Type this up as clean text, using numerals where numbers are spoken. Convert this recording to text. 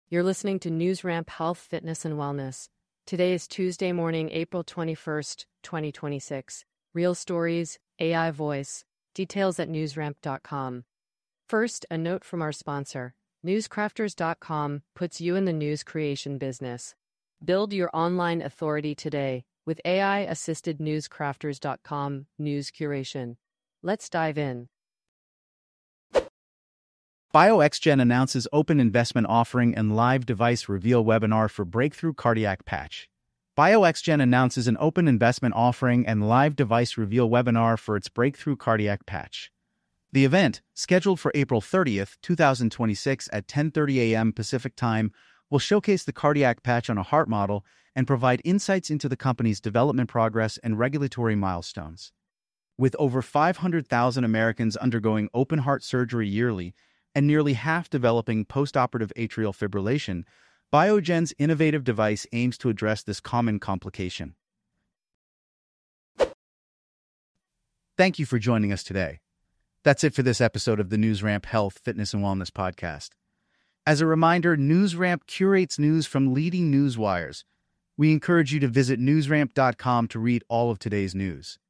You're listening to NewsRamp Health, Fitness, and Wellness. Today is Tuesday morning, April 21st, 2026. Real stories, AI voice. Details at newsramp.com. First, a note from our sponsor. Newscrafters.com puts you in the news creation business. Build your online authority today with AI-assisted newscrafters.com news curation. Let's dive in. BioXgen announces open investment offering and live device reveal webinar for breakthrough cardiac patch. BioXgen announces an open investment offering and live device reveal webinar for its breakthrough cardiac patch. The event, scheduled for April 30th, 2026 at 10:30 a.m. Pacific Time, will showcase the cardiac patch on a heart model and provide insights into the company's development progress and regulatory milestones. With over 500,000 Americans undergoing open heart surgery yearly, and nearly half developing postoperative atrial fibrillation, BioXgen's innovative device aims to address this common complication. Thank you for joining us today. That's it for this episode of the NewsRamp Health, Fitness, and Wellness podcast. As a reminder, NewsRamp curates news from leading news wires. We encourage you to visit newsramp.com to read all of today's news.